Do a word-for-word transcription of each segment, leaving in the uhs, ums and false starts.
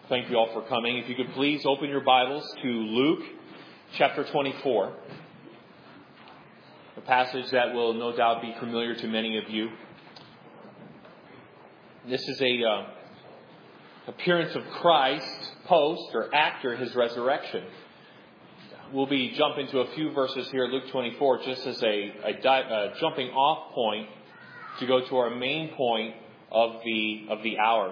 Thank you all for coming. If you could please open your Bibles to Luke chapter twenty-four, a passage that will no doubt be familiar to many of you. This is a uh, appearance of Christ post or after his resurrection. We'll be jumping to a few verses here, Luke twenty-four, just as a, a, di- a jumping off point to go to our main point of the of the hour.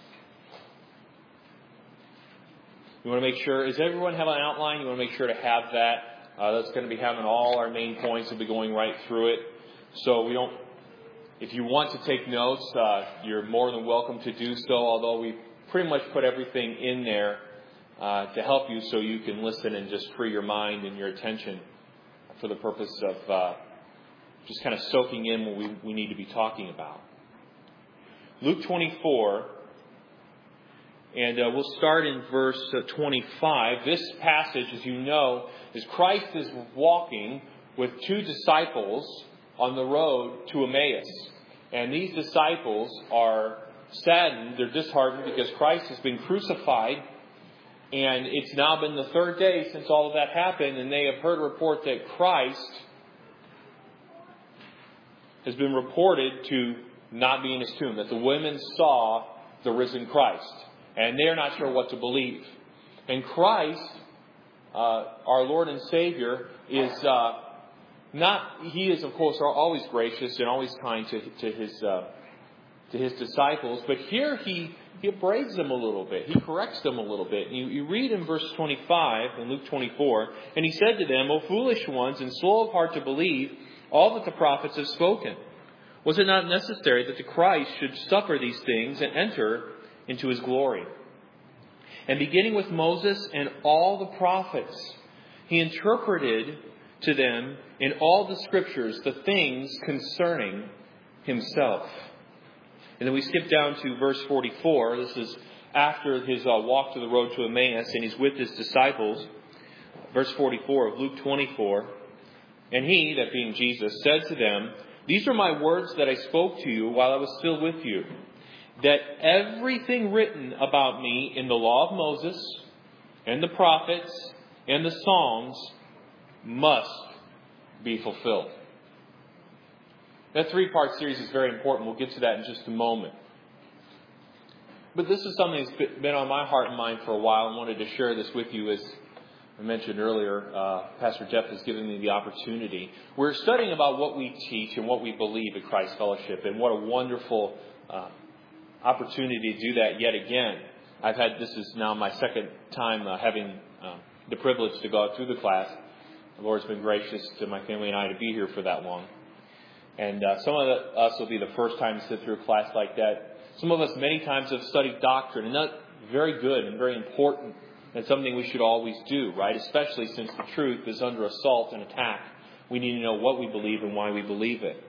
You want to make sure, does everyone have an outline? You want to make sure to have that. Uh, that's going to be having all our main points. We'll be going right through it. So we don't, if you want to take notes, uh, you're more than welcome to do so, although we pretty much put everything in there uh, to help you so you can listen and just free your mind and your attention for the purpose of uh, just kind of soaking in what we, we need to be talking about. Luke twenty-four. And uh, we'll start in verse uh, twenty-five. This passage, as you know, is Christ is walking with two disciples on the road to Emmaus. And these disciples are saddened, they're disheartened because Christ has been crucified. And it's now been the third day since all of that happened. And they have heard a report that Christ has been reported to not be in his tomb. That the women saw the risen Christ. And they're not sure what to believe. And Christ, uh, our Lord and Savior, is uh, not, he is, of course, always gracious and always kind to, to his uh, to his disciples. But here he, he upbraids them a little bit. He corrects them a little bit. And you, you read in verse twenty-five, in Luke twenty-four, and he said to them, O foolish ones, and slow of heart to believe all that the prophets have spoken. Was it not necessary that the Christ should suffer these things and enter into his glory? And beginning with Moses and all the prophets, he interpreted to them in all the scriptures the things concerning himself. And then we skip down to verse forty-four. This is after his uh, walk to the road to Emmaus, and he's with his disciples. Verse forty-four of Luke twenty-four. And he, that being Jesus, said to them, These are my words that I spoke to you while I was still with you, that everything written about me in the law of Moses and the prophets and the Psalms must be fulfilled. That three-part series is very important. We'll get to that in just a moment. But this is something that's been on my heart and mind for a while. I wanted to share this with you. As I mentioned earlier, uh, Pastor Jeff has given me the opportunity. We're studying about what we teach and what we believe at Christ Fellowship, and what a wonderful uh, opportunity to do that yet again. I've had, this is now my second time uh, having uh, the privilege to go out through the class. The Lord's been gracious to my family and I to be here for that long. And uh, some of the, us will be the first time to sit through a class like that. Some of us many times have studied doctrine, and that's very good and very important. And something we should always do, right? Especially since the truth is under assault and attack. We need to know what we believe and why we believe it.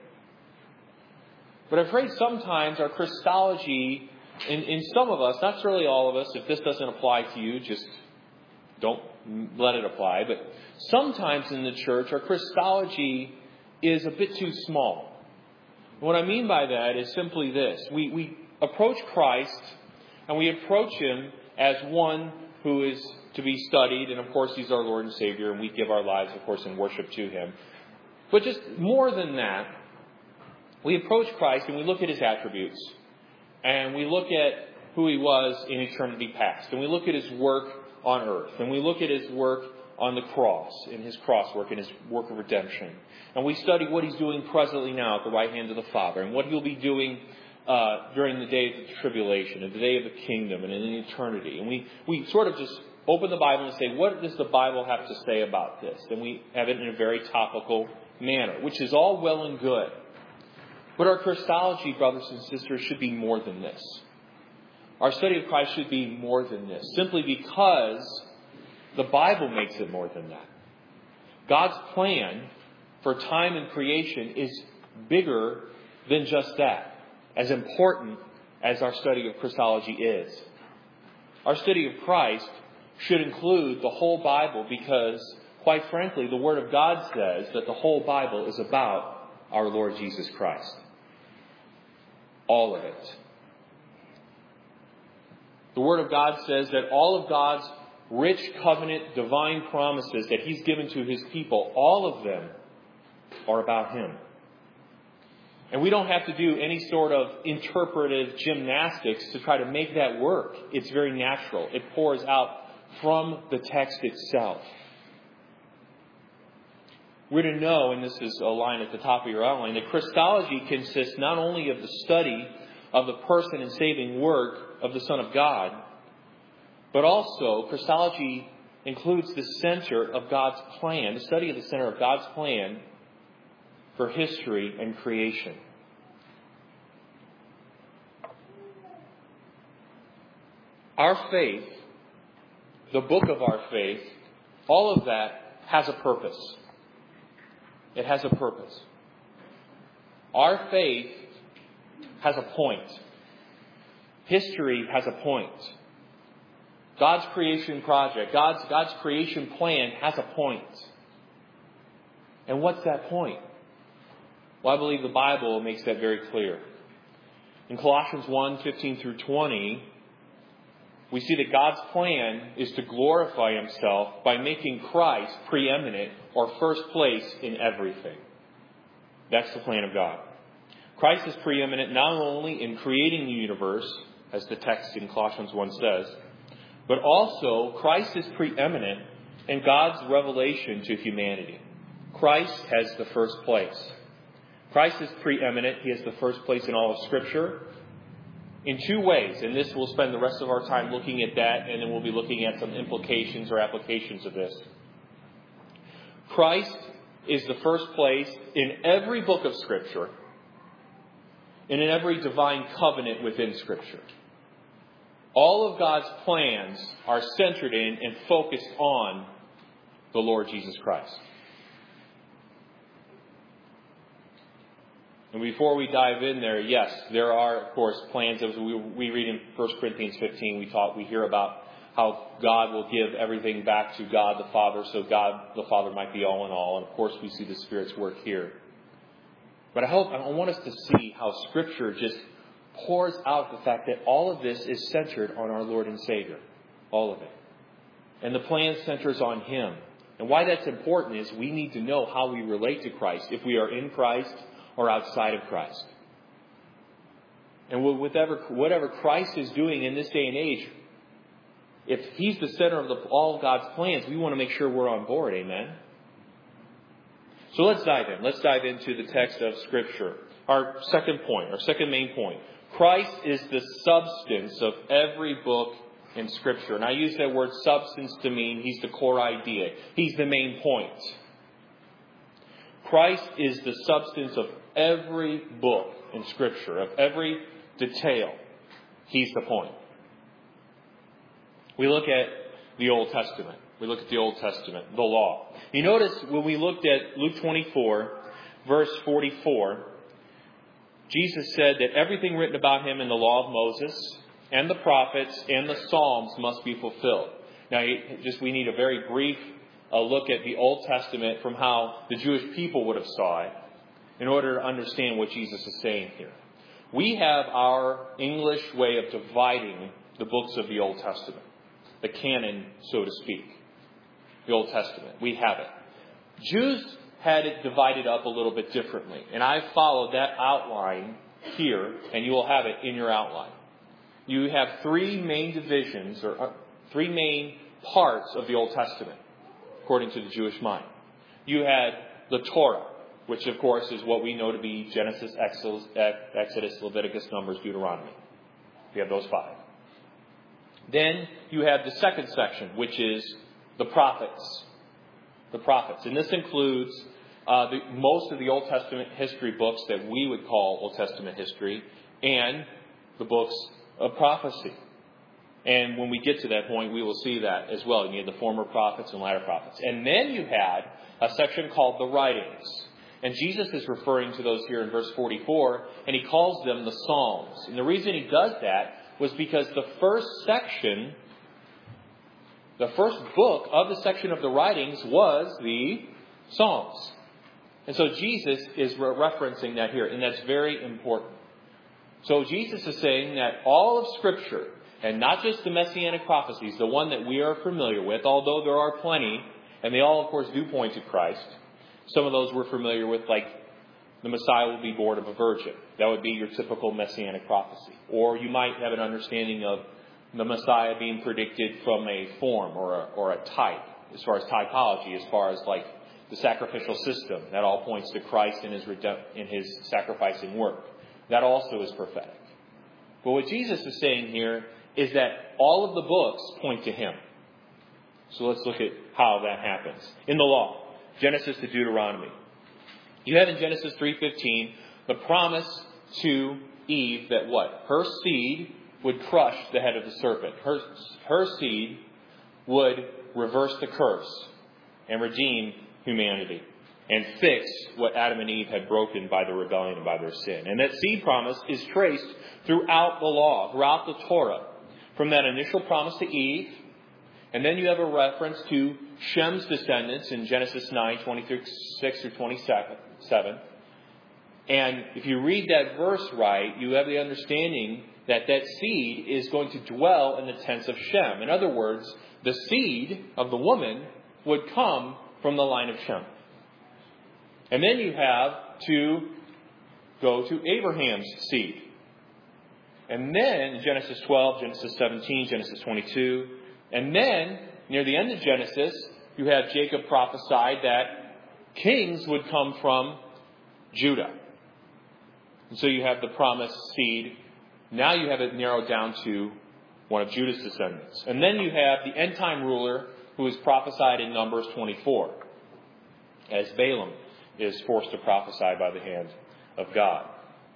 But I'm afraid sometimes our Christology, in, in some of us, not necessarily all of us, if this doesn't apply to you, just don't let it apply. But sometimes in the church, our Christology is a bit too small. What I mean by that is simply this. We, we approach Christ, and we approach him as one who is to be studied. And of course, he's our Lord and Savior, and we give our lives, of course, in worship to him. But just more than that, we approach Christ and we look at his attributes, and we look at who he was in eternity past, and we look at his work on earth, and we look at his work on the cross, in his cross work, in his work of redemption. And we study what he's doing presently now at the right hand of the Father, and what he'll be doing uh, during the day of the tribulation, and the day of the kingdom, and in eternity. And we, we sort of just open the Bible and say, what does the Bible have to say about this? And we have it in a very topical manner, which is all well and good. But our Christology, brothers and sisters, should be more than this. Our study of Christ should be more than this, simply because the Bible makes it more than that. God's plan for time and creation is bigger than just that, as important as our study of Christology is. Our study of Christ should include the whole Bible because, quite frankly, the Word of God says that the whole Bible is about our Lord Jesus Christ. All of it. The Word of God says that all of God's rich covenant divine promises that He's given to His people, all of them are about Him. And we don't have to do any sort of interpretive gymnastics to try to make that work. It's very natural. It pours out from the text itself. We're to know, and this is a line at the top of your outline, that Christology consists not only of the study of the person and saving work of the Son of God, but also Christology includes the center of God's plan, the study of the center of God's plan for history and creation. Our faith, the book of our faith, all of that has a purpose. It has a purpose. Our faith has a point. History has a point. God's creation project, God's, God's creation plan has a point. And what's that point? Well, I believe the Bible makes that very clear. In Colossians one, fifteen through twenty, we see that God's plan is to glorify Himself by making Christ preeminent or first place in everything. That's the plan of God. Christ is preeminent not only in creating the universe, as the text in Colossians one says, but also Christ is preeminent in God's revelation to humanity. Christ has the first place. Christ is preeminent. He has the first place in all of Scripture in two ways. And this, we'll spend the rest of our time looking at that, and then we'll be looking at some implications or applications of this. Christ is the first place in every book of Scripture and in every divine covenant within Scripture. All of God's plans are centered in and focused on the Lord Jesus Christ. And before we dive in there, yes, there are, of course, plans. As we, we read in First Corinthians fifteen, we talk, we hear about how God will give everything back to God the Father, so God the Father might be all in all. And of course, we see the Spirit's work here. But I hope, I want us to see how Scripture just pours out the fact that all of this is centered on our Lord and Savior. All of it. And the plan centers on Him. And why that's important is we need to know how we relate to Christ, if we are in Christ or outside of Christ. And whatever, whatever Christ is doing in this day and age, if He's the center of the, all of God's plans, we want to make sure we're on board. Amen? So let's dive in. Let's dive into the text of Scripture. Our second point, our second main point. Christ is the substance of every book in Scripture. And I use that word substance to mean He's the core idea. He's the main point. Christ is the substance of every book in Scripture, of every detail. He's the point. We look at the Old Testament. We look at the Old Testament, the law. You notice when we looked at Luke twenty-four, verse forty-four, Jesus said that everything written about Him in the law of Moses and the prophets and the Psalms must be fulfilled. Now, just we need a very brief uh, look at the Old Testament from how the Jewish people would have saw it in order to understand what Jesus is saying here. We have our English way of dividing the books of the Old Testament, the canon, so to speak, the Old Testament. We have it. Jews had it divided up a little bit differently. And I've followed that outline here, and you will have it in your outline. You have three main divisions, or uh, three main parts of the Old Testament, according to the Jewish mind. You had the Torah, which of course is what we know to be Genesis, Exodus, Leviticus, Numbers, Deuteronomy. You have those five. Then you have the second section, which is the prophets. The prophets. And this includes uh, the, most of the Old Testament history books that we would call Old Testament history and the books of prophecy. And when we get to that point, we will see that as well. You had the former prophets and latter prophets. And then you had a section called the writings. And Jesus is referring to those here in verse forty-four, and He calls them the Psalms. And the reason He does that was because the first section, the first book of the section of the writings was the Psalms. And so Jesus is referencing that here, and that's very important. So Jesus is saying that all of Scripture, And not just the Messianic prophecies, the one that we are familiar with, although there are plenty, and they all, of course, do point to Christ. Some of those we're familiar with, like the Messiah will be born of a virgin. That would be your typical Messianic prophecy. Or you might have an understanding of the Messiah being predicted from a form or a, or a type, as far as typology, as far as like the sacrificial system. That all points to Christ and his, redemp- in his sacrificing work. That also is prophetic. But what Jesus is saying here is that all of the books point to him. So let's look at how that happens. In the law, Genesis to Deuteronomy. You have in Genesis three fifteen the promise to Eve that what? Her seed would crush the head of the serpent. Her, her seed would reverse the curse and redeem humanity and fix what Adam and Eve had broken by their rebellion and by their sin. And that seed promise is traced throughout the law, throughout the Torah. From that initial promise to Eve, and then you have a reference to Shem's descendants in Genesis nine, twenty-six through twenty-seven. And if you read that verse right, you have the understanding that that seed is going to dwell in the tents of Shem. In other words, the seed of the woman would come from the line of Shem. And then you have to go to Abraham's seed. And then Genesis twelve, Genesis seventeen, Genesis twenty-two. And then, near the end of Genesis, you have Jacob prophesied that kings would come from Judah. And so you have the promised seed. Now you have it narrowed down to one of Judah's descendants. And then you have the end time ruler who is prophesied in Numbers twenty-four, as Balaam is forced to prophesy by the hand of God.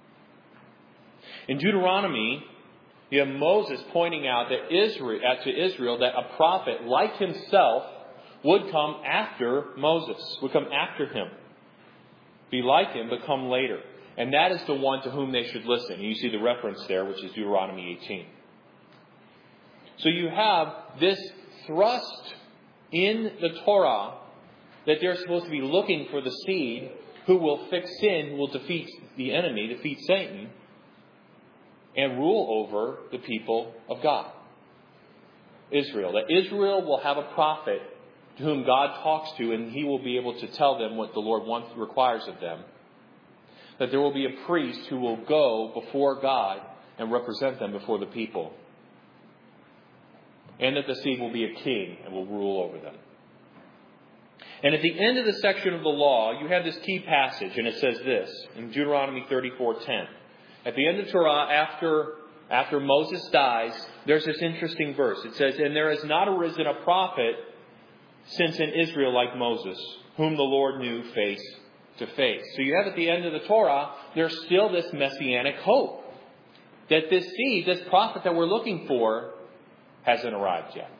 In Deuteronomy, you have Moses pointing out that Israel, to Israel that a prophet like himself would come after Moses, would come after him. Be like him, but come later. And that is the one to whom they should listen. And you see the reference there, which is Deuteronomy eighteen. So you have this thrust in the Torah that they're supposed to be looking for the seed who will fix sin, who will defeat the enemy, defeat Satan, and rule over the people of God. Israel. That Israel will have a prophet to whom God talks to, and he will be able to tell them what the Lord wants, requires of them. That there will be a priest who will go before God and represent them before the people. And that the seed will be a king and will rule over them. And at the end of the section of the law, you have this key passage, and it says this, in Deuteronomy thirty-four ten. At the end of Torah, after, after Moses dies, there's this interesting verse. It says, "And there has not arisen a prophet since in Israel like Moses, whom the Lord knew face to face." So you have at the end of the Torah, there's still this messianic hope. That this seed, this prophet that we're looking for, hasn't arrived yet.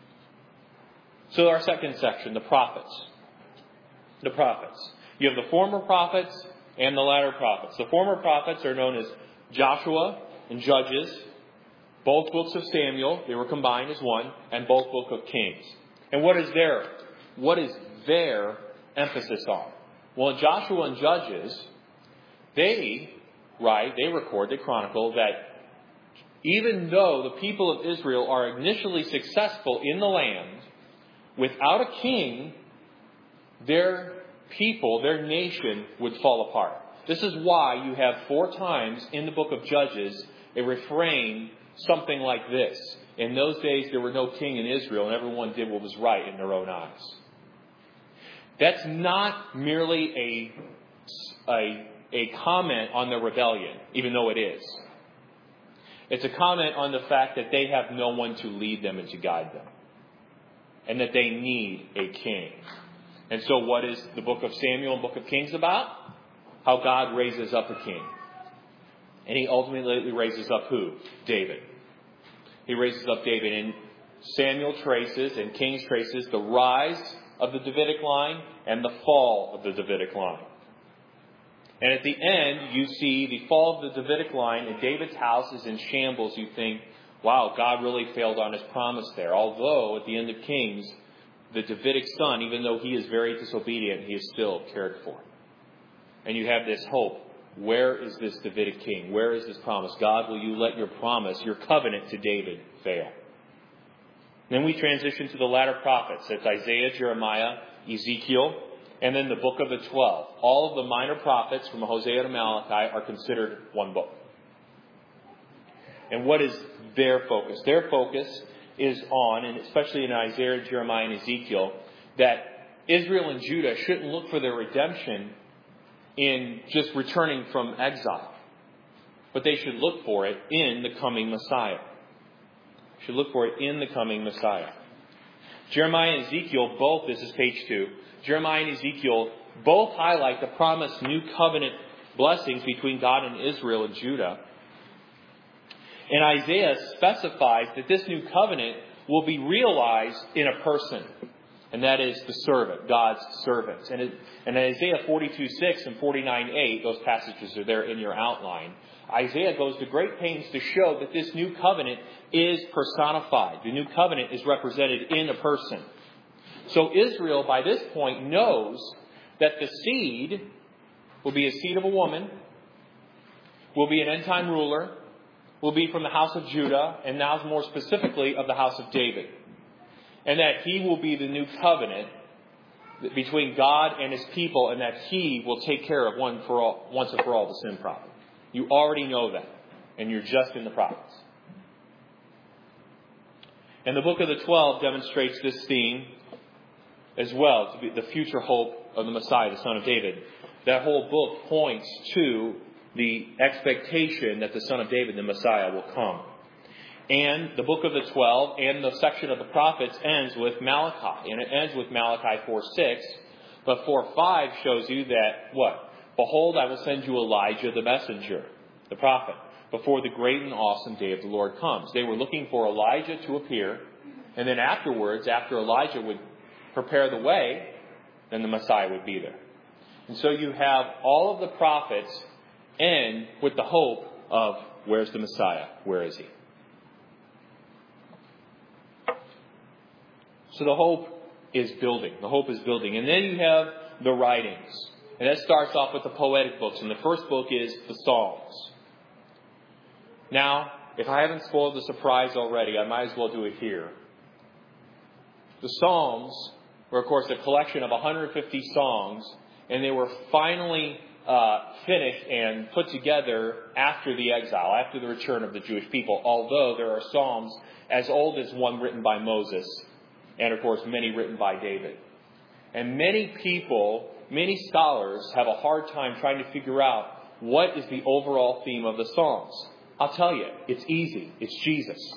So our second section, the prophets. The prophets. You have the former prophets and the latter prophets. The former prophets are known as Joshua and Judges, both books of Samuel, they were combined as one, and both books of Kings. And what is their, what is their emphasis on? Well, in Joshua and Judges, they write, they record, they chronicle that even though the people of Israel are initially successful in the land, without a king, their people, their nation would fall apart. This is why you have four times in the book of Judges a refrain something like this. In those days there were no king in Israel and everyone did what was right in their own eyes. That's not merely a, a, a comment on the rebellion, even though it is. It's a comment on the fact that they have no one to lead them and to guide them. And that they need a king. And so what is the book of Samuel and book of Kings about? How God raises up a king. And he ultimately raises up who? David. He raises up David. And Samuel traces and Kings traces the rise of the Davidic line and the fall of the Davidic line. And at the end, you see the fall of the Davidic line and David's house is in shambles. You think, wow, God really failed on his promise there. Although, at the end of Kings, the Davidic son, even though he is very disobedient, he is still cared for. And you have this hope where is this Davidic king? Where is this promise? God, will you let your promise, your covenant to David fail? Then we transition to the latter prophets. That's Isaiah, Jeremiah, Ezekiel, and then the book of the twelve. All of the minor prophets from Hosea to Malachi are considered one book. And what is their focus? Their focus is on, and especially in Isaiah, Jeremiah, and Ezekiel, that Israel and Judah shouldn't look for their redemption in just returning from exile, but they should look for it in the coming Messiah. Should look for it in the coming Messiah. Jeremiah and Ezekiel, both, this is page two, Jeremiah and Ezekiel both highlight the promised new covenant blessings between God and Israel and Judah. And Isaiah specifies that this new covenant will be realized in a person, and that is the servant, God's servant. And in and Isaiah forty-two six and forty-nine eight, those passages are there in your outline, Isaiah goes to great pains to show that this new covenant is personified. The new covenant is represented in a person. So Israel, by this point, knows that the seed will be a seed of a woman, will be an end-time ruler, will be from the house of Judah, and now more specifically of the house of David. And that he will be the new covenant between God and his people, and that he will take care of one for all, once and for all the sin problem. You already know that, and you're just in the process. And the book of the twelve demonstrates this theme as well, to be the future hope of the Messiah, the Son of David. That whole book points to the expectation that the Son of David, the Messiah, will come. And the book of the twelve and the section of the prophets ends with Malachi. And it ends with Malachi four six. But four five shows you that, what? Behold, I will send you Elijah the messenger, the prophet, before the great and awesome day of the Lord comes. They were looking for Elijah to appear. And then afterwards, after Elijah would prepare the way, then the Messiah would be there. And so you have all of the prophets end with the hope of, where's the Messiah? Where is he? So the hope is building. The hope is building. And then you have the writings. And that starts off with the poetic books. And the first book is the Psalms. Now, if I haven't spoiled the surprise already, I might as well do it here. The Psalms were, of course, a collection of one hundred fifty songs. And they were finally uh, finished and put together after the exile, after the return of the Jewish people. Although there are Psalms as old as one written by Moses. And, of course, many written by David. And many people, many scholars have a hard time trying to figure out what is the overall theme of the Psalms. I'll tell you, it's easy. It's Jesus.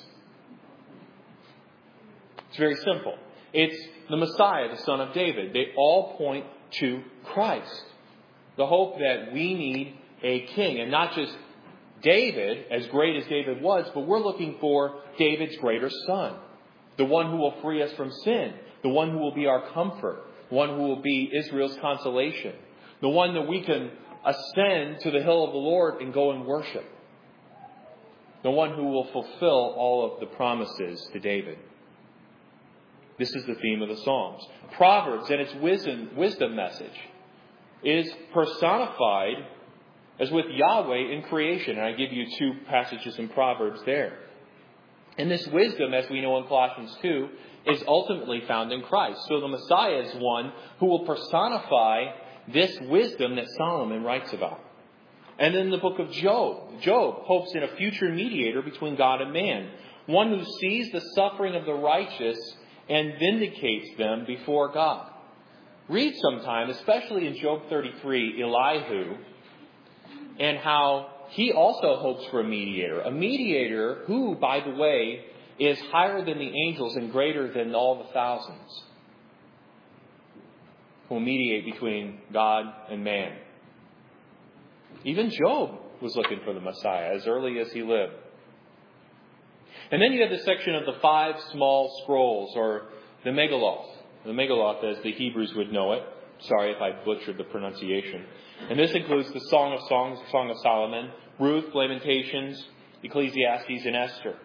It's very simple. It's the Messiah, the Son of David. They all point to Christ. The hope that we need a king. And not just David, as great as David was, but we're looking for David's greater son. The one who will free us from sin. The one who will be our comfort. The one who will be Israel's consolation. The one that we can ascend to the hill of the Lord and go and worship. The one who will fulfill all of the promises to David. This is the theme of the Psalms. Proverbs and its wisdom, wisdom message is personified as with Yahweh in creation. And I give you two passages in Proverbs there. And this wisdom, as we know in Colossians two, is ultimately found in Christ. So the Messiah is one who will personify this wisdom that Solomon writes about. And in the book of Job, Job hopes in a future mediator between God and man. One who sees the suffering of the righteous and vindicates them before God. Read sometime, especially in Job thirty-three, Elihu, and how he also hopes for a mediator. A mediator who, by the way, is higher than the angels and greater than all the thousands. Who will mediate between God and man. Even Job was looking for the Messiah as early as he lived. And then you have the section of the five small scrolls, or the Megilloth. The Megilloth, as the Hebrews would know it. Sorry if I butchered the pronunciation. And this includes the Song of Songs, the Song of Solomon, Ruth, Lamentations, Ecclesiastes, and Esther.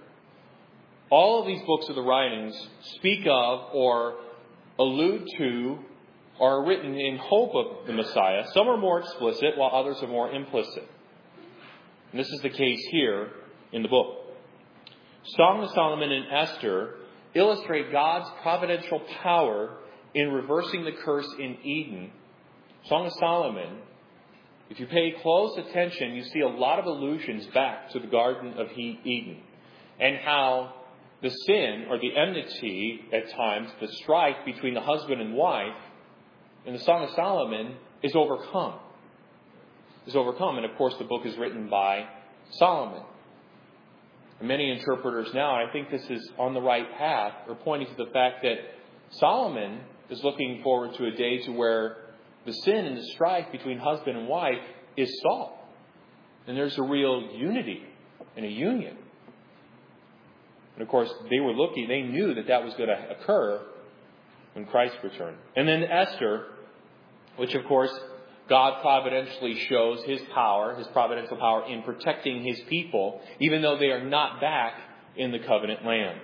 All of these books of the writings speak of or allude to are written in hope of the Messiah. Some are more explicit, while others are more implicit. And this is the case here in the book. Song of Solomon and Esther illustrate God's providential power in reversing the curse in Eden. Song of Solomon, if you pay close attention, you see a lot of allusions back to the Garden of Eden and how the sin or the enmity at times, the strife between the husband and wife in the Song of Solomon is overcome. Is overcome. And of course the book is written by Solomon. And many interpreters now, I think this is on the right path, are pointing to the fact that Solomon is looking forward to a day to where the sin and the strife between husband and wife is solved. And there's a real unity and a union. And of course, they were looking, they knew that that was going to occur when Christ returned. And then Esther, which of course, God providentially shows His power, His providential power in protecting His people, even though they are not back in the covenant land.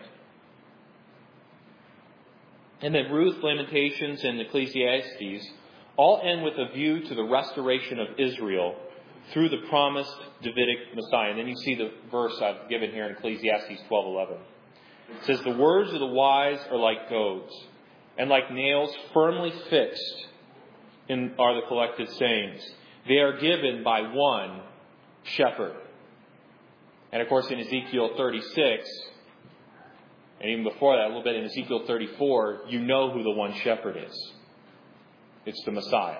And then Ruth, Lamentations, and Ecclesiastes all end with a view to the restoration of Israel through the promised Davidic Messiah. And then you see the verse I've given here in Ecclesiastes twelve eleven. It says, "The words of the wise are like goads, and like nails firmly fixed in are the collected sayings. They are given by one shepherd." And of course in Ezekiel thirty-six, and even before that, a little bit in Ezekiel thirty-four, you know who the one shepherd is. It's the Messiah.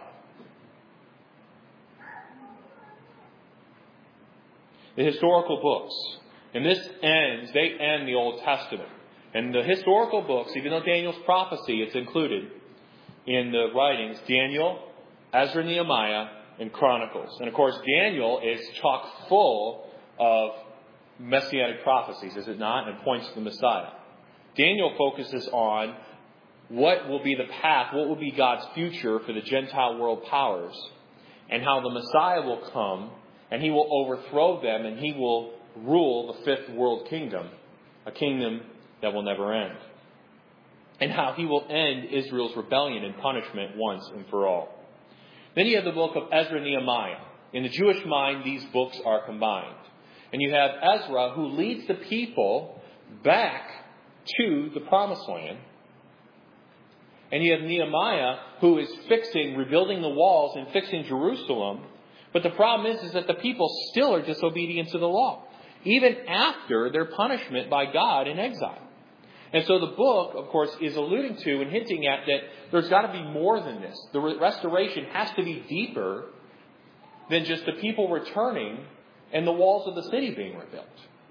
The historical books. And this ends, they end the Old Testament. And the historical books, even though Daniel's prophecy, it's included in the writings, Daniel, Ezra, Nehemiah, and Chronicles. And of course, Daniel is chock full of messianic prophecies, is it not? And points to the Messiah. Daniel focuses on what will be the path, what will be God's future for the Gentile world powers, and how the Messiah will come, and He will overthrow them, and He will rule the fifth world kingdom, a kingdom that will never end. And how He will end Israel's rebellion and punishment once and for all. Then you have the book of Ezra and Nehemiah. In the Jewish mind, these books are combined. And you have Ezra, who leads the people back to the promised land. And you have Nehemiah, who is fixing, rebuilding the walls and fixing Jerusalem. But the problem is, is that the people still are disobedient to the law, even after their punishment by God in exile. And so the book, of course, is alluding to and hinting at that there's got to be more than this. The restoration has to be deeper than just the people returning and the walls of the city being rebuilt.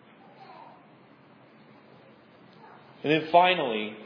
And then finally,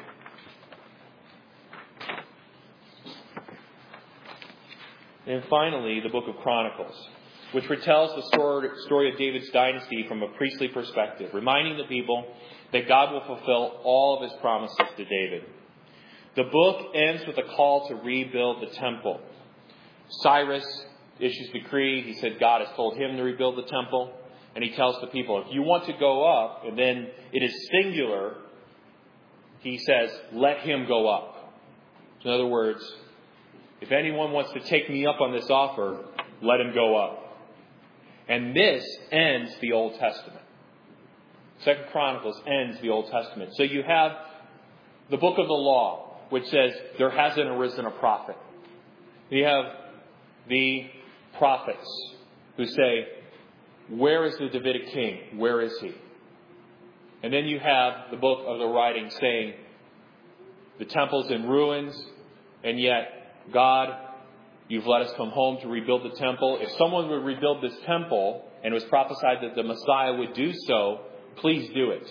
and finally, the book of Chronicles, which retells the story of David's dynasty from a priestly perspective, reminding the people that God will fulfill all of His promises to David. The book ends with a call to rebuild the temple. Cyrus issues a decree. He said God has told him to rebuild the temple. And he tells the people, if you want to go up, and then it is singular, he says, let him go up. In other words, if anyone wants to take me up on this offer, let him go up. And this ends the Old Testament. Second Chronicles ends the Old Testament. So you have the book of the law, which says there hasn't arisen a prophet. You have the prophets who say, where is the Davidic king? Where is he? And then you have the book of the writing saying, the temple's in ruins, and yet God, you've let us come home to rebuild the temple. If someone would rebuild this temple, and it was prophesied that the Messiah would do so, please do it.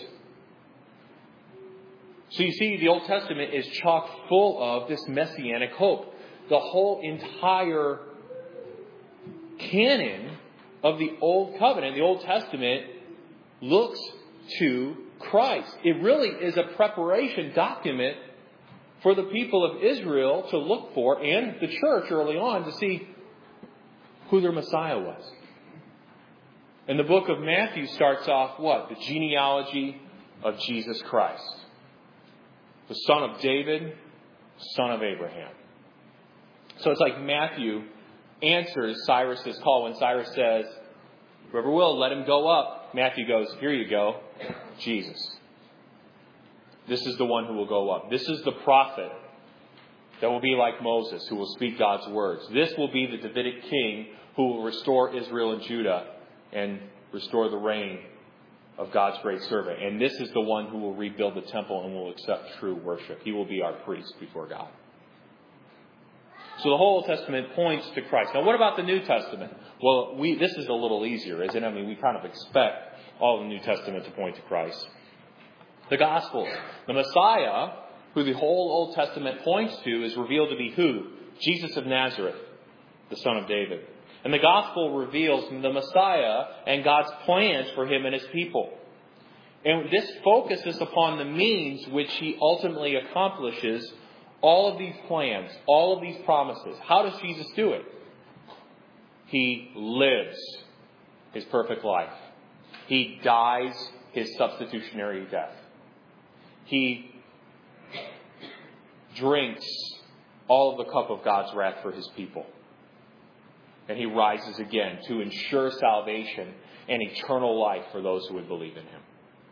So you see, the Old Testament is chock full of this messianic hope. The whole entire canon of the Old Covenant, the Old Testament, looks to Christ. It really is a preparation document for the people of Israel to look for, and the church early on, to see who their Messiah was. And the book of Matthew starts off what? The genealogy of Jesus Christ. The son of David, son of Abraham. So it's like Matthew answers Cyrus's call when Cyrus says, whoever will, let him go up. Matthew goes, here you go, Jesus. This is the one who will go up. This is the prophet that will be like Moses, who will speak God's words. This will be the Davidic king who will restore Israel and Judah and restore the reign of God's great servant. And this is the one who will rebuild the temple and will accept true worship. He will be our priest before God. So the whole Old Testament points to Christ. Now, what about the New Testament? Well, we this is a little easier, isn't it? I mean, we kind of expect all the New Testament to point to Christ. The Gospels. The Messiah, who the whole Old Testament points to, is revealed to be who? Jesus of Nazareth, the son of David. And the Gospel reveals the Messiah and God's plans for him and his people. And this focuses upon the means which he ultimately accomplishes all of these plans, all of these promises. How does Jesus do it? He lives his perfect life. He dies his substitutionary death. He drinks all of the cup of God's wrath for his people. And he rises again to ensure salvation and eternal life for those who would believe in him.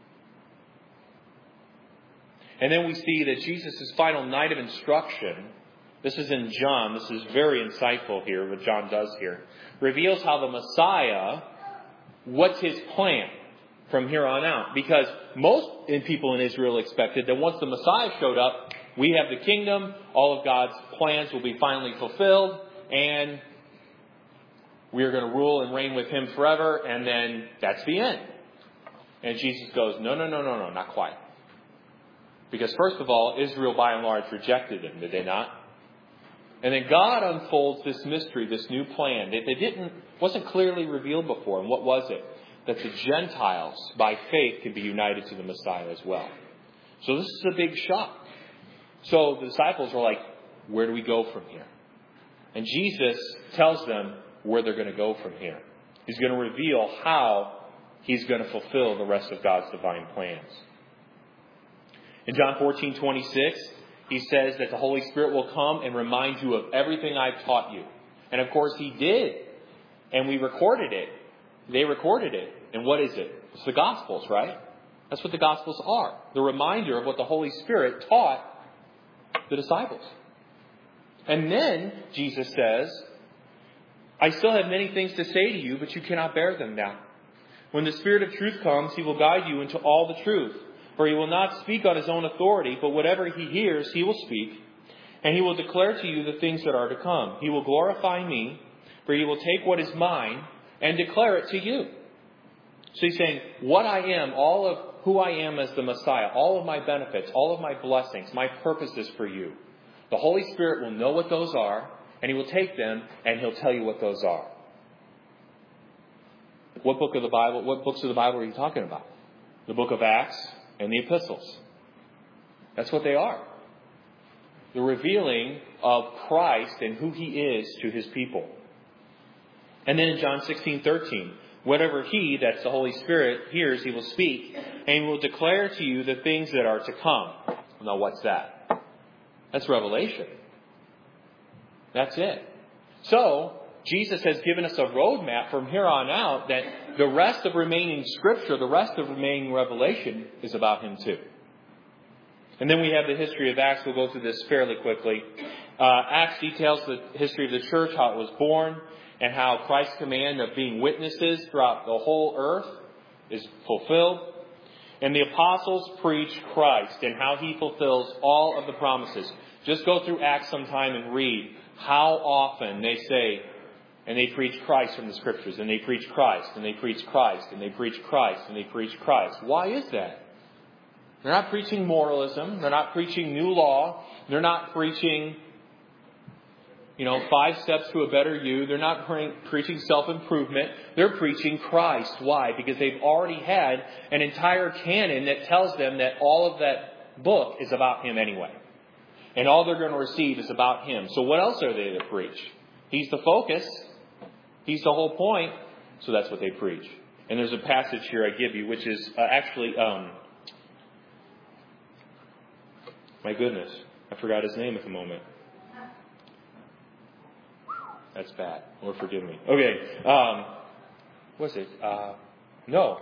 And then we see that Jesus' final night of instruction, this is in John, this is very insightful here, what John does here, reveals how the Messiah, what's his plan from here on out. Because most people in Israel expected that once the Messiah showed up, we have the kingdom, all of God's plans will be finally fulfilled, and we are going to rule and reign with him forever, and then that's the end. And Jesus goes, no, no, no, no, no, not quite. Because first of all, Israel by and large rejected him, did they not? And then God unfolds this mystery, this new plan that they didn't, wasn't clearly revealed before. And what was it? That the Gentiles, by faith, could be united to the Messiah as well. So this is a big shock. So the disciples are like, where do we go from here? And Jesus tells them where they're going to go from here. He's going to reveal how he's going to fulfill the rest of God's divine plans. In John fourteen twenty-six, he says that the Holy Spirit will come and remind you of everything I've taught you. And of course he did. And we recorded it. They recorded it. And what is it? It's the Gospels, right? That's what the Gospels are. The reminder of what the Holy Spirit taught the disciples. And then Jesus says, I still have many things to say to you, but you cannot bear them now. When the Spirit of truth comes, he will guide you into all the truth. For he will not speak on his own authority, but whatever he hears, he will speak. And he will declare to you the things that are to come. He will glorify me, for he will take what is mine and declare it to you. So he's saying, what I am, all of who I am as the Messiah, all of my benefits, all of my blessings, my purposes for you. The Holy Spirit will know what those are, and he will take them, and he'll tell you what those are. What book of the Bible, what books of the Bible are you talking about? The book of Acts and the epistles. That's what they are. The revealing of Christ and who he is to his people. And then in John sixteen thirteen, whatever he, that's the Holy Spirit, hears, he will speak, and he will declare to you the things that are to come. Now what's that? That's Revelation. That's it. So, Jesus has given us a roadmap from here on out that the rest of remaining Scripture, the rest of remaining Revelation is about him too. And then we have the history of Acts. We'll go through this fairly quickly. Uh, Acts details the history of the church, how it was born, and how Christ's command of being witnesses throughout the whole earth is fulfilled. And the apostles preach Christ and how he fulfills all of the promises. Just go through Acts sometime and read how often they say, and they preach Christ from the Scriptures, and they preach Christ, and they preach Christ, and they preach Christ, and they preach Christ. Why is that? They're not preaching moralism. They're not preaching new law. They're not preaching, you know, five steps to a better you. They're not pre- preaching self-improvement. They're preaching Christ. Why? Because they've already had an entire canon that tells them that all of that book is about him anyway. And all they're going to receive is about him. So what else are they to preach? He's the focus. He's the whole point. So that's what they preach. And there's a passage here I give you, which is uh, actually, um, my goodness, I forgot his name at the moment. That's bad. Lord, forgive me. Okay. Um, what's it? Uh, no.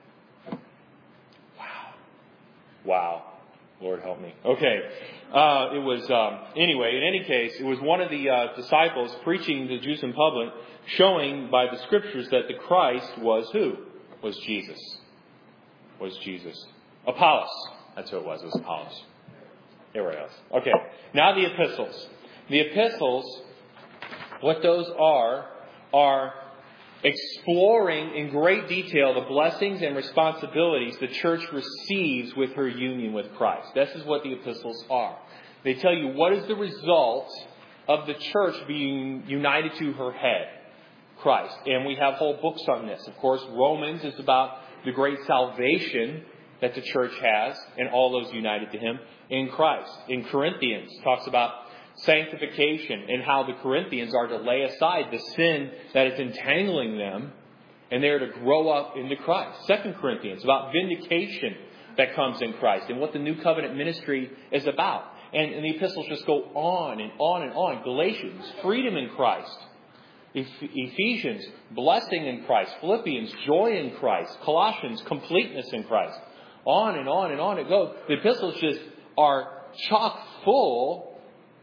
Wow. Wow. Lord, help me. Okay. Uh, it was, um, anyway, in any case, it was one of the uh, disciples preaching to the Jews in public, showing by the scriptures that the Christ was who? Was Jesus. Was Jesus. Apollos. That's who it was. It was Apollos. Everywhere else. Okay. Now the epistles. The epistles, what those are, are exploring in great detail the blessings and responsibilities the church receives with her union with Christ. This is what the epistles are. They tell you what is the result of the church being united to her head, Christ. And we have whole books on this. Of course, Romans is about the great salvation that the church has and all those united to him in Christ. In Corinthians, talks about sanctification and how the Corinthians are to lay aside the sin that is entangling them and they are to grow up into Christ. Second Corinthians, about vindication that comes in Christ and what the new covenant ministry is about. And, and the epistles just go on and on and on. Galatians, freedom in Christ. Ephesians, blessing in Christ. Philippians, joy in Christ. Colossians, completeness in Christ. On and on and on it goes. The epistles just are chock full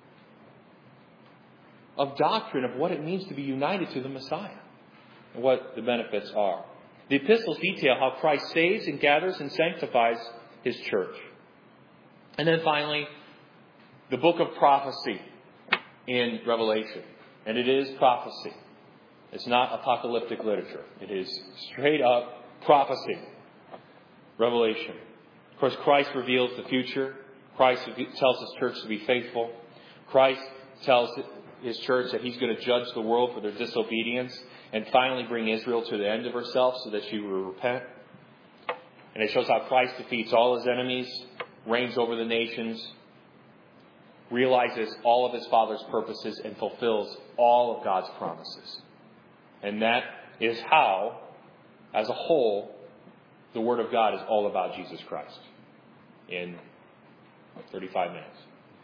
of doctrine of what it means to be united to the Messiah and what the benefits are. The epistles detail how Christ saves and gathers and sanctifies his church. And then finally, the book of prophecy in Revelation. And it is prophecy. It's not apocalyptic literature. It is straight up prophecy. Revelation. Of course, Christ reveals the future. Christ tells his church to be faithful. Christ tells his church that he's going to judge the world for their disobedience and finally bring Israel to the end of herself so that she will repent. And it shows how Christ defeats all his enemies, reigns over the nations, realizes all of his Father's purposes, and fulfills all of God's promises. And that is how, as a whole, the Word of God is all about Jesus Christ in thirty-five minutes.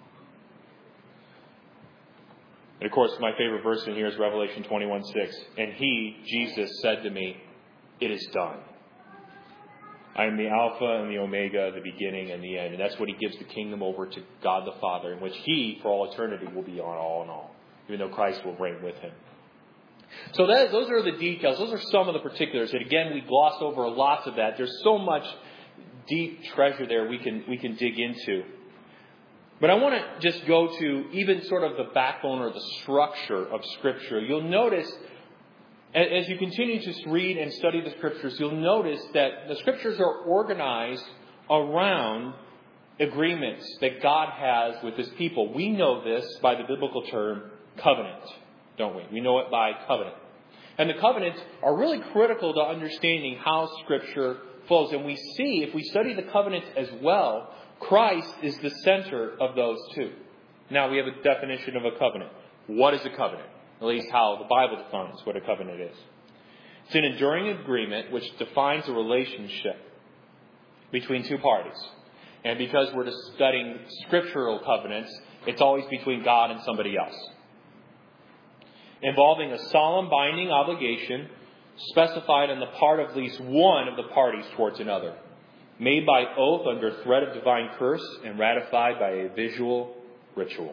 And of course, my favorite verse in here is Revelation twenty-one six. And he, Jesus, said to me, "It is done. I am the Alpha and the Omega, the beginning and the end." And that's what he gives the kingdom over to God the Father, in which he, for all eternity, will be on all in all, even though Christ will reign with him. So that, those are the details. Those are some of the particulars. And again, we glossed over lots of that. There's so much deep treasure there we can we can dig into. But I want to just go to even sort of the backbone or the structure of Scripture. You'll notice, as you continue to read and study the Scriptures, you'll notice that the Scriptures are organized around agreements that God has with his people. We know this by the biblical term covenant, don't we? We know it by covenant. And the covenants are really critical to understanding how Scripture flows. And we see, if we study the covenants as well, Christ is the center of those two. Now we have a definition of a covenant. What is a covenant? At least how the Bible defines what a covenant is. It's an enduring agreement which defines a relationship between two parties. And because we're just studying scriptural covenants, it's always between God and somebody else. Involving a solemn binding obligation specified on the part of at least one of the parties towards another. Made by oath under threat of divine curse and ratified by a visual ritual.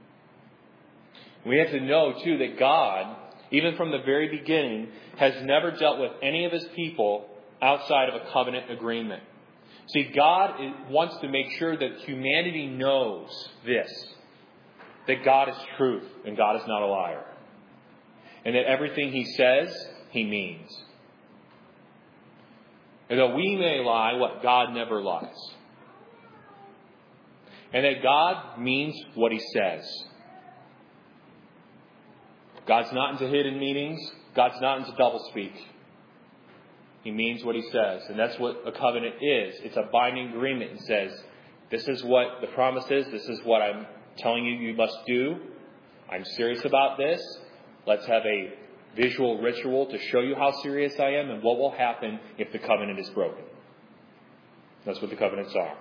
We have to know, too, that God, even from the very beginning, has never dealt with any of his people outside of a covenant agreement. See, God wants to make sure that humanity knows this, that God is truth and God is not a liar. And that everything he says, he means. And though we may lie, what? God never lies. And that God means what he says. God's not into hidden meanings. God's not into doublespeak. He means what he says. And that's what a covenant is. It's a binding agreement. It says, this is what the promise is. This is what I'm telling you you must do. I'm serious about this. Let's have a visual ritual to show you how serious I am and what will happen if the covenant is broken. That's what the covenants are.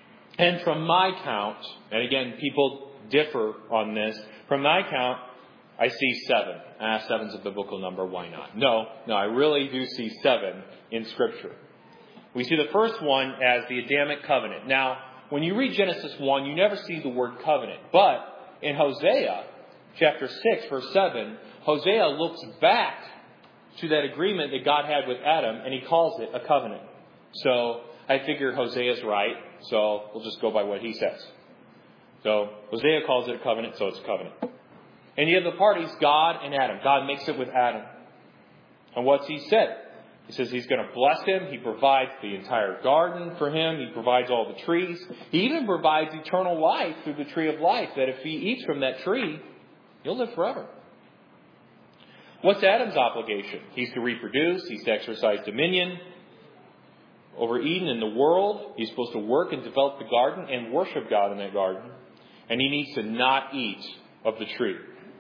And from my count, and again, people differ on this, from my count, I see seven. Ah, seven's a biblical number. Why not? No, no, I really do see seven in Scripture. We see the first one as the Adamic covenant. Now, when you read Genesis one, you never see the word covenant. But in Hosea, chapter six, verse seven, Hosea looks back to that agreement that God had with Adam, and he calls it a covenant. So I figure Hosea's right, so we'll just go by what he says. So Hosea calls it a covenant, so it's a covenant. And you have the parties, God and Adam. God makes it with Adam. And what's he said? He says he's going to bless him. He provides the entire garden for him. He provides all the trees. He even provides eternal life through the tree of life, that if he eats from that tree, he'll live forever. What's Adam's obligation? He's to reproduce. He's to exercise dominion over Eden and the world. He's supposed to work and develop the garden and worship God in that garden. And he needs to not eat of the tree.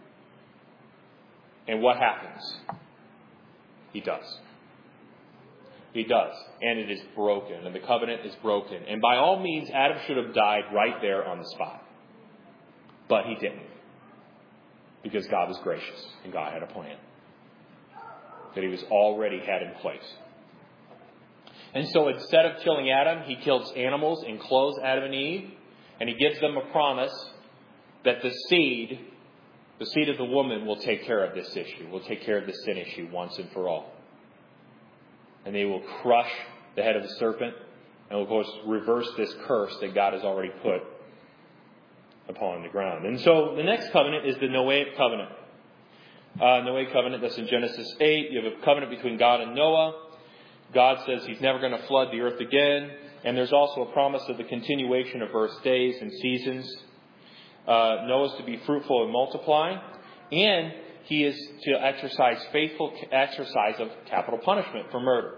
And what happens? He does. He does. And it is broken. And the covenant is broken. And by all means, Adam should have died right there on the spot. But he didn't. Because God was gracious. And God had a plan that he was already had in place. And so instead of killing Adam, he kills animals and clothes Adam and Eve. And he gives them a promise that the seed, the seed of the woman, will take care of this issue. Will take care of the sin issue once and for all. And they will crush the head of the serpent and will, of course, reverse this curse that God has already put upon the ground. And so the next covenant is the Noahic covenant. Uh, Noahic covenant, that's in Genesis eight. You have a covenant between God and Noah. God says he's never going to flood the earth again. And there's also a promise of the continuation of Earth's days and seasons. Uh, Noah's to be fruitful and multiply. And he is to exercise faithful exercise of capital punishment for murder.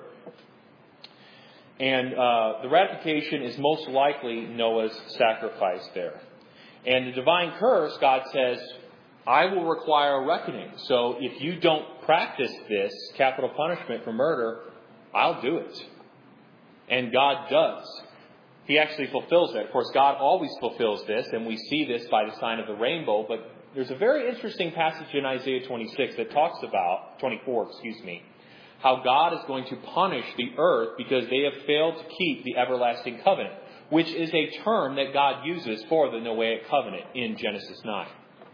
And uh, the ratification is most likely Noah's sacrifice there. And the divine curse, God says, I will require a reckoning. So if you don't practice this capital punishment for murder, I'll do it. And God does. He actually fulfills that. Of course, God always fulfills this, and we see this by the sign of the rainbow. But there's a very interesting passage in Isaiah twenty-six that talks about, twenty-four, excuse me, how God is going to punish the earth because they have failed to keep the everlasting covenant, which is a term that God uses for the Noahic covenant in Genesis nine.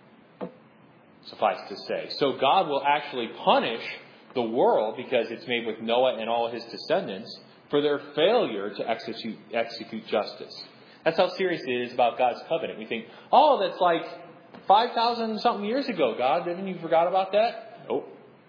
Suffice to say. So God will actually punish the world, because it's made with Noah and all his descendants, for their failure to execute, execute justice. That's how serious it is about God's covenant. We think, oh, that's like five thousand something years ago, God. Didn't you forgot about that? Nope.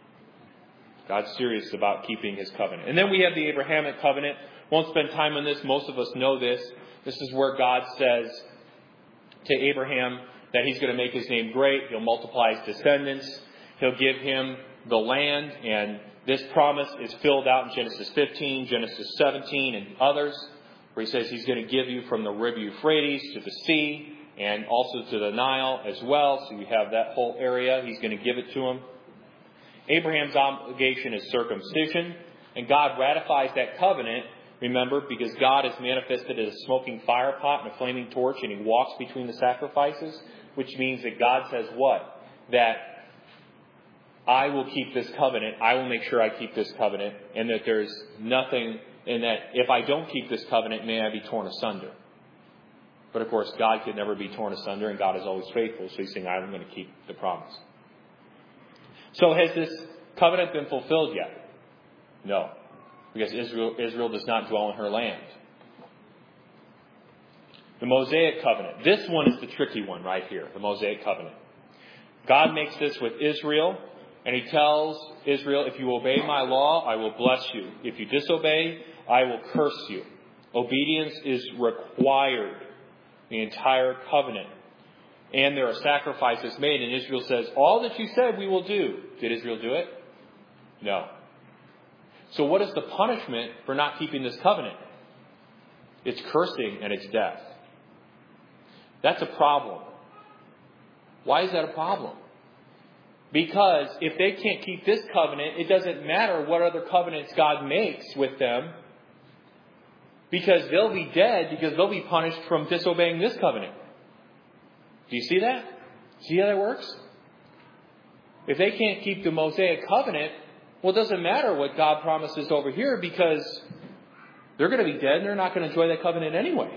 God's serious about keeping his covenant. And then we have the Abrahamic covenant. Won't spend time on this. Most of us know this. This is where God says to Abraham that he's going to make his name great. He'll multiply his descendants. He'll give him the land. And this promise is filled out in Genesis fifteen, Genesis seventeen, and others, where he says he's going to give you from the river Euphrates to the sea and also to the Nile as well. So you have that whole area. He's going to give it to him. Abraham's obligation is circumcision, and God ratifies that covenant, remember, because God is manifested as a smoking fire pot and a flaming torch, and he walks between the sacrifices, which means that God says what? That I will keep this covenant, I will make sure I keep this covenant, and that there's nothing in that if I don't keep this covenant, may I be torn asunder. But of course, God can never be torn asunder, and God is always faithful, so he's saying, I'm going to keep the promise. So has this covenant been fulfilled yet? No. Because Israel, Israel does not dwell in her land. The Mosaic covenant. This one is the tricky one right here. The Mosaic covenant. God makes this with Israel. And he tells Israel, if you obey my law, I will bless you. If you disobey, I will curse you. Obedience is required. The entire covenant. And there are sacrifices made. And Israel says, all that you said we will do. Did Israel do it? No. So what is the punishment for not keeping this covenant? It's cursing and it's death. That's a problem. Why is that a problem? Because if they can't keep this covenant, it doesn't matter what other covenants God makes with them. Because they'll be dead because they'll be punished from disobeying this covenant. Do you see that? See how that works? if they can't keep the Mosaic covenant, well, it doesn't matter what God promises over here because they're going to be dead and they're not going to enjoy that covenant anyway.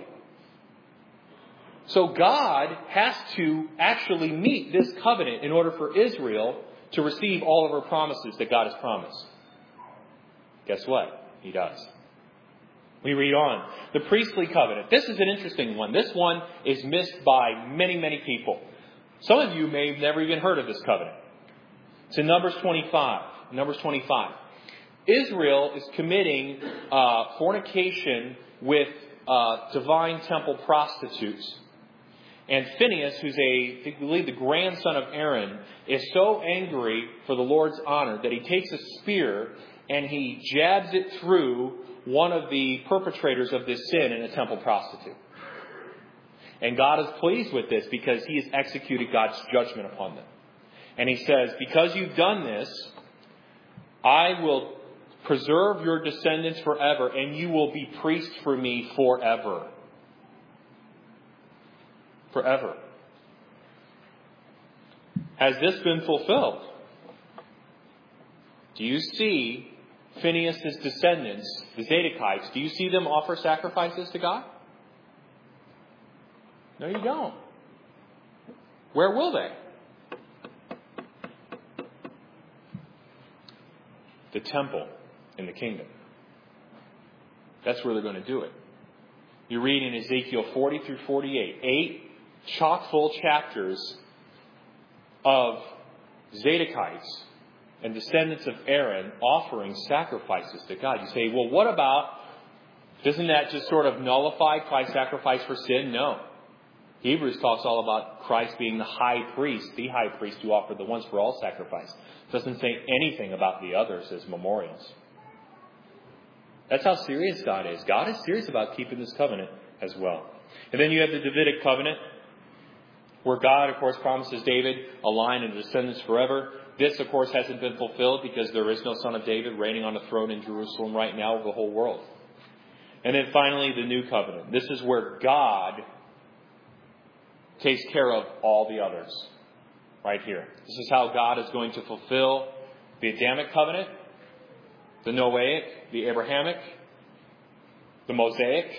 So God has to actually meet this covenant in order for Israel to receive all of her promises that God has promised. Guess what? He does. We read on. The priestly covenant. This is an interesting one. This one is missed by many, many people. Some of you may have never even heard of this covenant. It's in Numbers twenty-five. Numbers twenty-five. Israel is committing uh, fornication with uh, divine temple prostitutes. And Phinehas, who's a, I believe, the grandson of Aaron, is so angry for the Lord's honor that he takes a spear and he jabs it through one of the perpetrators of this sin in a temple prostitute. And God is pleased with this because he has executed God's judgment upon them. And he says, because you've done this, I will preserve your descendants forever, and you will be priests for me forever. Forever. Has this been fulfilled? Do you see Phinehas' descendants, the Zadokites, do you see them offer sacrifices to God? No, you don't. Where will they? The temple in the kingdom. That's where they're going to do it. You read in Ezekiel forty through forty-eight, eight chock full chapters of Zadokites and descendants of Aaron offering sacrifices to God. You say, well, what about, doesn't that just sort of nullify Christ's sacrifice for sin? No. Hebrews talks all about Christ being the high priest, the high priest who offered the once for all sacrifice. It doesn't say anything about the others as memorials. That's how serious God is. God is serious about keeping this covenant as well. And then you have the Davidic covenant, where God, of course, promises David a line and descendants forever. This, of course, hasn't been fulfilled because there is no son of David reigning on the throne in Jerusalem right now over the whole world. And then finally, the new covenant. This is where God takes care of all the others. Right here. This is how God is going to fulfill the Adamic covenant, the Noahic, the Abrahamic, the Mosaic,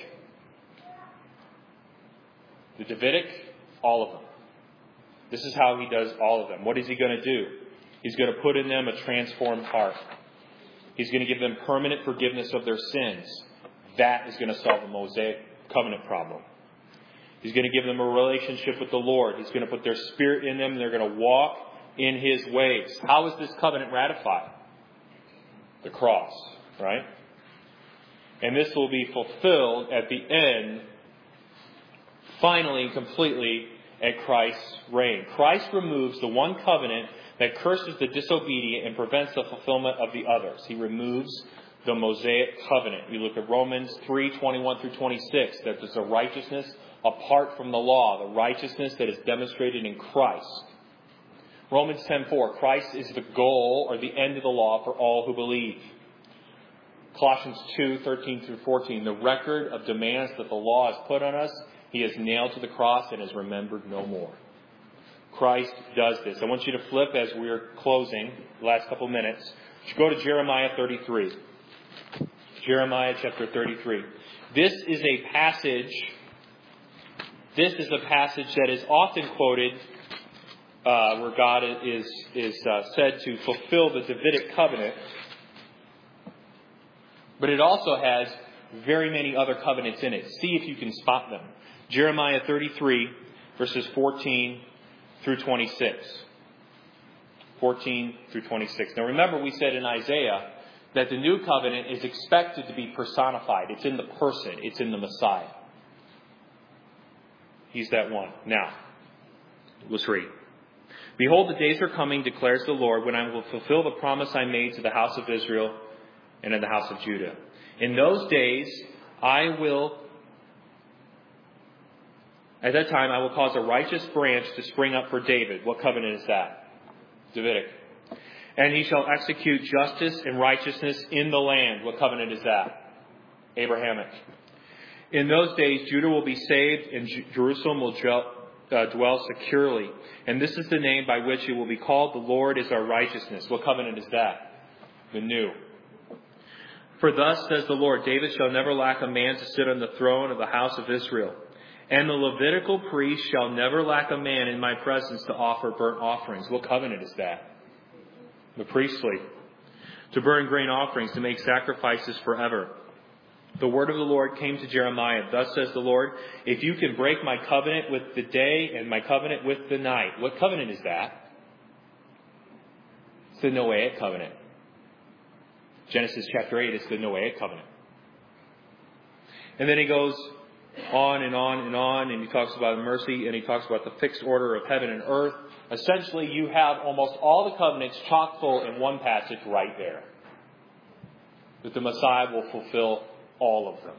the Davidic, all of them. This is how he does all of them. What is he going to do? He's going to put in them a transformed heart. He's going to give them permanent forgiveness of their sins. That is going to solve the Mosaic covenant problem. He's going to give them a relationship with the Lord. He's going to put their spirit in them and they're going to walk in his ways. How is this covenant ratified? The cross, right? And this will be fulfilled at the end, finally, completely, at Christ's reign. Christ removes the one covenant that curses the disobedient and prevents the fulfillment of the others. He removes the Mosaic covenant. We look at Romans three, twenty-one through twenty-six, that there's a righteousness apart from the law, the righteousness that is demonstrated in Christ. Romans ten four, Christ is the goal or the end of the law for all who believe. Colossians two, thirteen through fourteen, the record of demands that the law has put on us, he has nailed to the cross and is remembered no more. Christ does this. I want you to flip as we're closing the last couple minutes. Go to Jeremiah thirty-three. Jeremiah chapter thirty-three. This is a passage, this is a passage that is often quoted uh, where God is, is uh, said to fulfill the Davidic covenant. But it also has very many other covenants in it. See if you can spot them. Jeremiah thirty-three, verses fourteen through twenty-six. fourteen through twenty-six. Now remember, we said in Isaiah that the new covenant is expected to be personified. It's in the person. It's in the Messiah. He's that one. Now, let's read. Behold, the days are coming, declares the Lord, when I will fulfill the promise I made to the house of Israel and in the house of Judah. In those days, I will, at that time, I will cause a righteous branch to spring up for David. What covenant is that? Davidic. And he shall execute justice and righteousness in the land. What covenant is that? Abrahamic. In those days, Judah will be saved and Jerusalem will uh, dwell securely. And this is the name by which it will be called, the Lord is our righteousness. What covenant is that? The new. For thus says the Lord, David shall never lack a man to sit on the throne of the house of Israel. And the Levitical priest shall never lack a man in my presence to offer burnt offerings. What covenant is that? The priestly. To burn grain offerings, to make sacrifices forever. The word of the Lord came to Jeremiah. Thus says the Lord, if you can break my covenant with the day and my covenant with the night. What covenant is that? It's the Noahic covenant. Genesis chapter eight is the Noahic covenant. And then he goes on and on and on, and he talks about mercy, and he talks about the fixed order of heaven and earth. Essentially, you have almost all the covenants chock full in one passage right there. That the Messiah will fulfill all of them.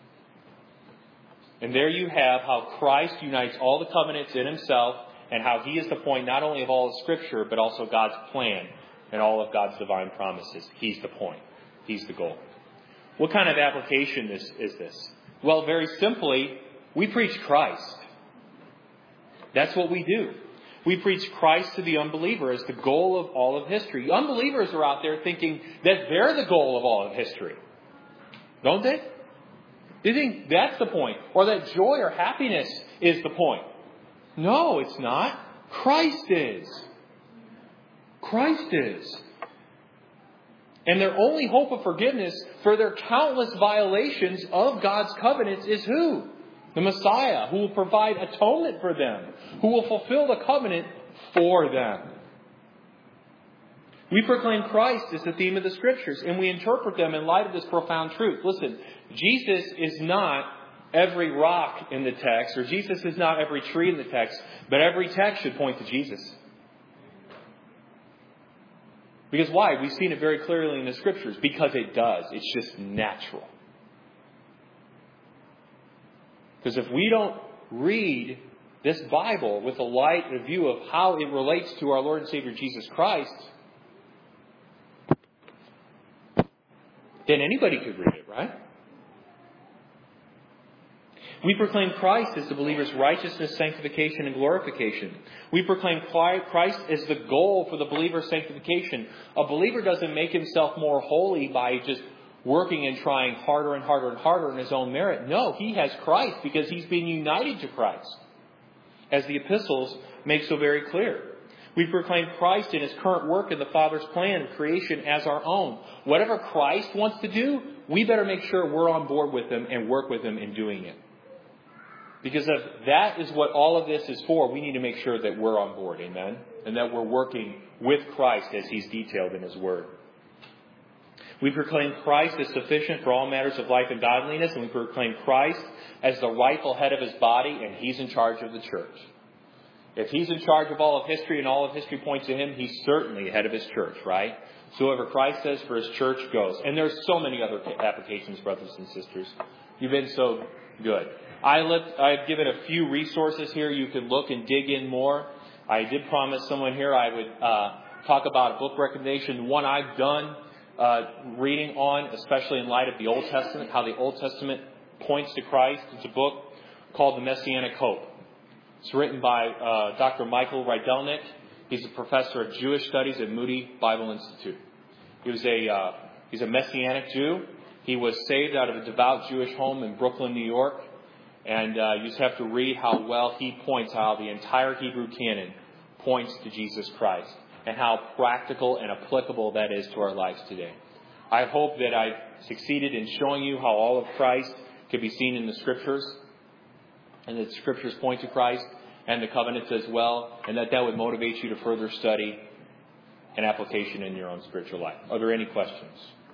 And there you have how Christ unites all the covenants in himself, and how he is the point not only of all of Scripture, but also God's plan and all of God's divine promises. He's the point. He's the goal. What kind of application is, is this? Well, very simply, we preach Christ. That's what we do. We preach Christ to the unbeliever as the goal of all of history. Unbelievers are out there thinking that they're the goal of all of history. Don't they? Do you think that's the point? Or that joy or happiness is the point? No, it's not. Christ is. Christ is. And their only hope of forgiveness for their countless violations of God's covenants is who? The Messiah, who will provide atonement for them, who will fulfill the covenant for them. We proclaim Christ as the theme of the Scriptures, and we interpret them in light of this profound truth. Listen, Jesus is not every rock in the text, or Jesus is not every tree in the text, but every text should point to Jesus. Because why? We've seen it very clearly in the Scriptures. Because it does. It's just natural. Because if we don't read this Bible with a light and a view of how it relates to our Lord and Savior Jesus Christ, then anybody could read it, right? We proclaim Christ as the believer's righteousness, sanctification, and glorification. We proclaim Christ as the goal for the believer's sanctification. A believer doesn't make himself more holy by just working and trying harder and harder and harder in his own merit. No, he has Christ because he's been united to Christ, as the epistles make so very clear. We proclaim Christ in his current work in the Father's plan of creation as our own. Whatever Christ wants to do, we better make sure we're on board with him and work with him in doing it. Because if that is what all of this is for, we need to make sure that we're on board, amen? And that we're working with Christ as he's detailed in his word. We proclaim Christ as sufficient for all matters of life and godliness, and we proclaim Christ as the rightful head of his body, and he's in charge of the church. If he's in charge of all of history and all of history points to him, he's certainly head of his church, right? So whatever Christ says for his church goes. And there's so many other applications, brothers and sisters. You've been so good. I lived, I've given a few resources here. You can look and dig in more. I did promise someone here I would uh, talk about a book recommendation. One I've done uh, reading on, especially in light of the Old Testament, how the Old Testament points to Christ. It's a book called The Messianic Hope. It's written by uh, Doctor Michael Rydelnik. He's a professor of Jewish studies at Moody Bible Institute. He was a uh, he's a Messianic Jew. He was saved out of a devout Jewish home in Brooklyn, New York. And uh, you just have to read how well he points how the entire Hebrew canon points to Jesus Christ and how practical and applicable that is to our lives today. I hope that I've succeeded in showing you how all of Christ can be seen in the Scriptures, and that the Scriptures point to Christ and the covenants as well, and that that would motivate you to further study and application in your own spiritual life. Are there any questions?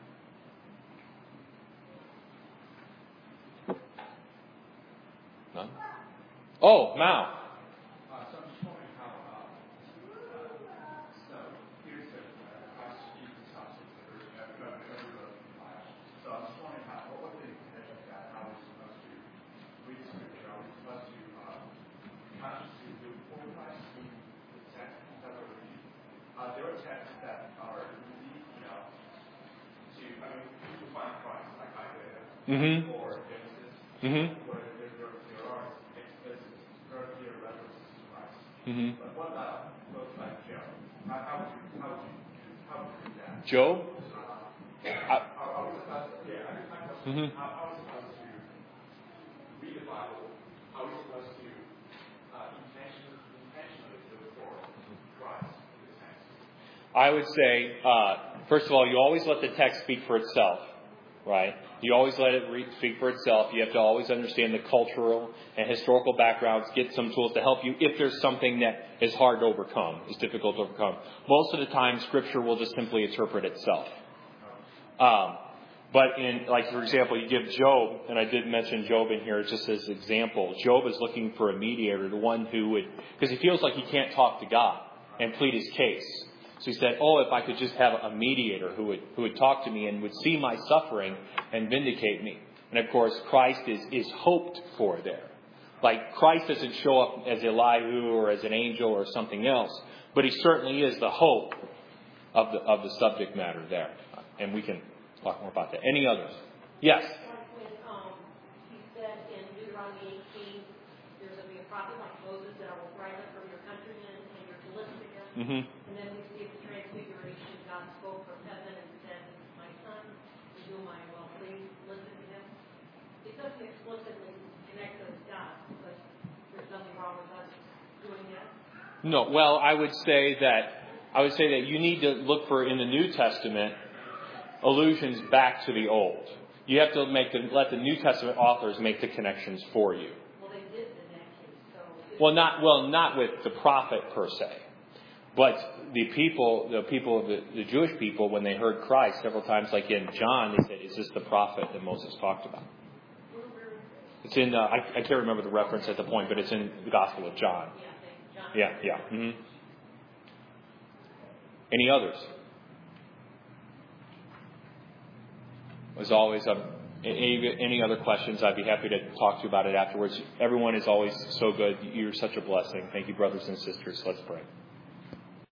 None? Oh, Mao. Uh, so I'm just wondering how, uh, uh, so here's the Christ Jesus house of the earth, every life. So I'm just wondering how, what would the intention of that? How are we supposed to read the scripture? Are we supposed to uh, consciously do for Christ in the text? That's what we need. Uh, there are texts that are easy, you know, to, I mean, to find Christ, like Isaiah Mm-hmm. or Genesis, Mm-hmm. where there, there, there are explicit, very clear references to Mm-hmm. But what about folks like Job? How, how would you, how would you, how would you do that? Job? Uh, are, are we supposed to, yeah, I guess my question Mm-hmm. is, how, how are we supposed to read the Bible? How are we supposed to uh, intentionally, intentionally live for Christ in this sense? I would say, uh, first of all, you always let the text speak for itself, right? You always let it re- speak for itself. You have to always understand the cultural and historical backgrounds, get some tools to help you if there's something that is hard to overcome, is difficult to overcome. Most of the time, Scripture will just simply interpret itself. Um, but in, like, for example, you give Job, and I did mention Job in here just as an example. Job is looking for a mediator, the one who would, because he feels like he can't talk to God and plead his case. So he said, oh, if I could just have a mediator who would who would talk to me and would see my suffering and vindicate me. And of course, Christ is, is hoped for there. Like, Christ doesn't show up as Elihu or as an angel or something else, but he certainly is the hope of the of the subject matter there. And we can talk more about that. Any others? Yes? Like when um, he said in Deuteronomy eighteen, there's going to be a prophet like Moses that I will rise up from your countrymen and your Philistines. Mm-hmm. And then we see the transfiguration. God spoke from heaven and said, my son, in whom I am well pleased, listen to him. It doesn't explicitly connect those dots, but there's nothing wrong with us doing that. No, well, I would say that I would say that you need to look for in the New Testament allusions back to the Old. You have to make the, let the New Testament authors make the connections for you. Well, they did in that case. So Well, not well, not with the prophet per se, but the people, the people of the, the Jewish people, when they heard Christ several times, like in John, they said, "Is this the prophet that Moses talked about?" It's in. Uh, I, I can't remember the reference at the point, but it's in the Gospel of John. Yeah, yeah. Mm-hmm. Any others? As always, um, any, any other questions, I'd be happy to talk to you about it afterwards. Everyone is always so good. You're such a blessing. Thank you, brothers and sisters. Let's pray.